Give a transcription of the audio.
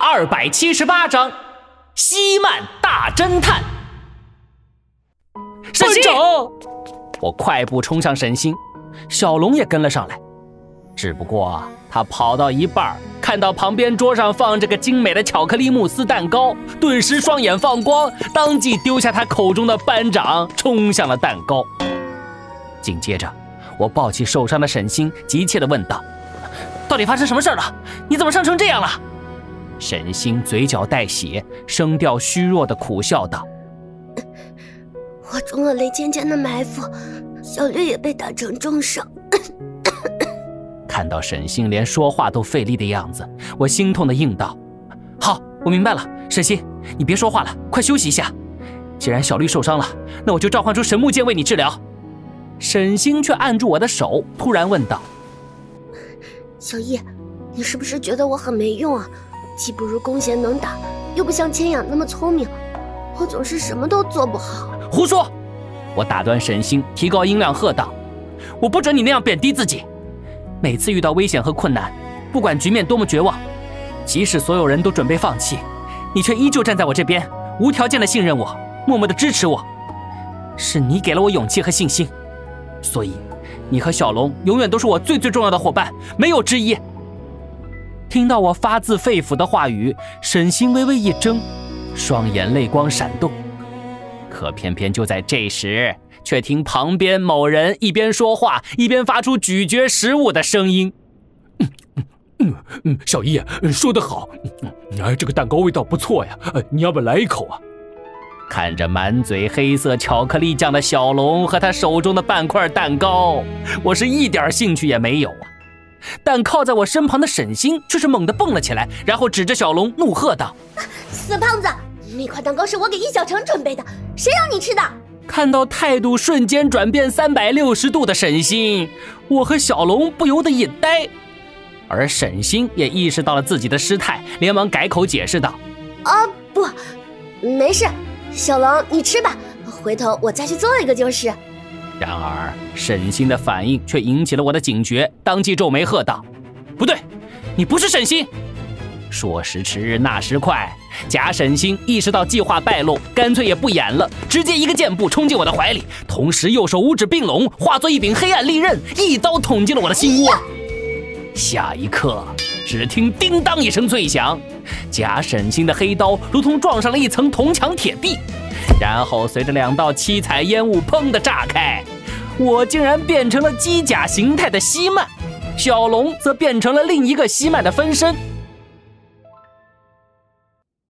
278章西曼大侦探。沈星，我快步冲向沈星，小龙也跟了上来。只不过他跑到一半，看到旁边桌上放着个精美的巧克力慕斯蛋糕，顿时双眼放光，当即丢下他口中的班长，冲向了蛋糕。紧接着我抱起受伤的沈星，急切地问道：到底发生什么事了？你怎么伤成这样了？沈星嘴角带血，声调虚弱地苦笑道： 我中了雷芊芊的埋伏，小绿也被打成重伤。 看到沈星连说话都费力的样子，我心痛地应道：好，我明白了，沈星，你别说话了，快休息一下。既然小绿受伤了，那我就召唤出神木剑为你治疗。沈星却按住我的手，突然问道： 小叶，你是不是觉得我很没用啊？既不如弓弦能打，又不像千雅那么聪明，我总是什么都做不好。 胡说！我打断沈星，提高音量喝道：我不准你那样贬低自己。每次遇到危险和困难，不管局面多么绝望，即使所有人都准备放弃，你却依旧站在我这边，无条件的信任我，默默的支持我。是你给了我勇气和信心，所以你和小龙永远都是我最重要的伙伴，没有之一。听到我发自肺腑的话语，沈星微微一怔，双眼泪光闪动。可偏偏就在这时，却听旁边某人一边说话一边发出咀嚼食物的声音： 小叶说得好，这个蛋糕味道不错呀，你要不来一口啊？ 看着满嘴黑色巧克力酱的小龙和他手中的半块蛋糕，我是一点兴趣也没有啊。但靠在我身旁的沈星却是猛地蹦了起来，然后指着小龙怒喝道： 死胖子，那块蛋糕是我给易小成准备的，谁让你吃的？ 看到态度瞬间转变360度的沈星，我和小龙不由得一呆，而沈星也意识到了自己的失态，连忙改口解释道： 不，没事，小龙你吃吧，回头我再去做一个就是。 然而沈星的反应却引起了我的警觉，当即皱眉喝道：不对，你不是沈星！说时迟日那时快，假沈星意识到计划败露，干脆也不演了，直接一个箭步冲进我的怀里，同时右手五指并拢，化作一柄黑暗利刃，一刀捅进了我的心窝。下一刻只听叮当一声脆响，假沈星的黑刀如同撞上了一层铜墙铁壁，然后随着2道七彩烟雾砰的炸开，我竟然变成了机甲形态的西曼，小龙则变成了另一个西曼的分身。